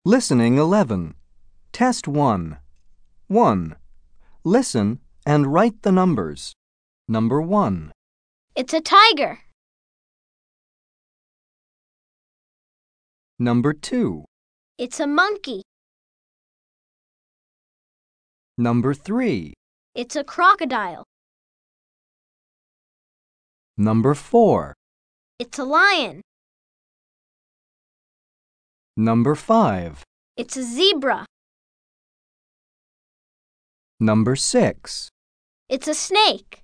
Listening 11. Test 1. 1. Listen and write the numbers. Number 1. It's a tiger. Number 2. It's a monkey. Number 3. It's a crocodile. Number 4. It's a lion. Number 5. It's a zebra. Number 6. It's a snake.